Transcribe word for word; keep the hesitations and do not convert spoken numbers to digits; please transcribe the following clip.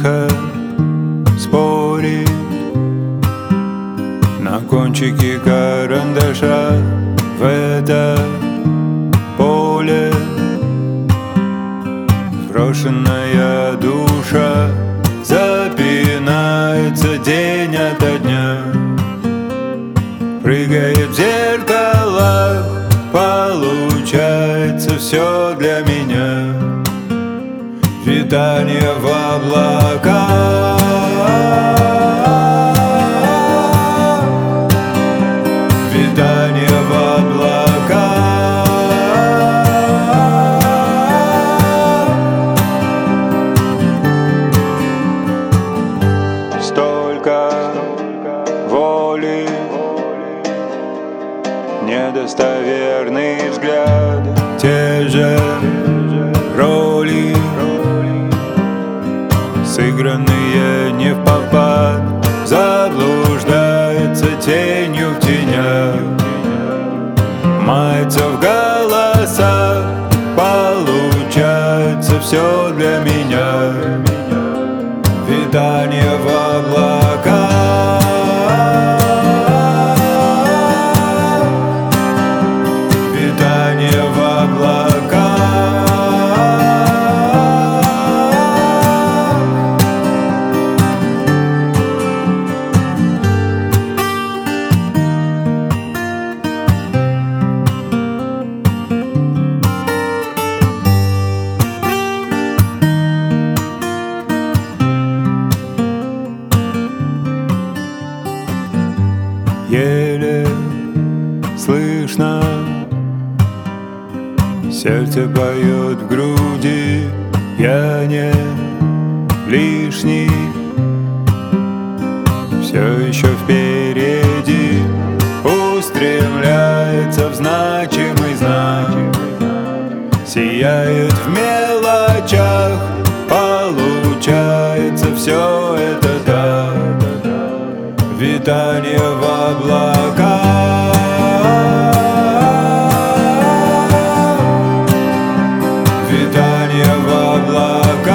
тихо спорит на кончике карандаша в это поле. Брошенная душа запинается день ото дня, прыгает в зеркалах, получается все для меня. Витание в облаках, витание в облаках, столько воли, недостоверный взгляд, те же роли, сыгранные не впопад, заблуждается тенью в тенях, мается в голосах, получается все для меня. Витание в облаках, витание в облаках. Еле слышно, сердце поет в груди, я не лишний, все еще впереди, устремляется в значимый знак, сияет в мелочах, получается все это так. Витание в облаках, витание в облаках.